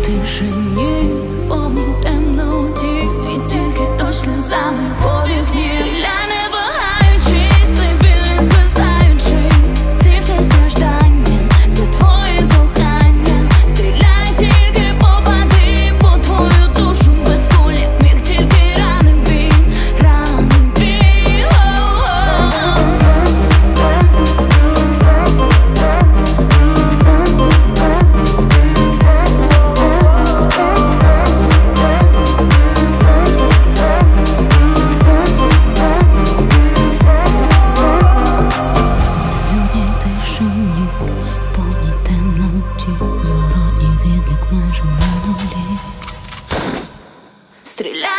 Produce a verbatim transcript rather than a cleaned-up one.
тишині, в повній темноті, і тільки дощ сльозами по вікні. Стріляй, не вагаючись, цей біль звисаючий, ці всі страждання за твоє кохання. Стріляй, тільки попади по твою душу, без кулі міг тільки рани бій, рани бій. Повній темноті, зворотній відлік майже на нулі. Стріляй!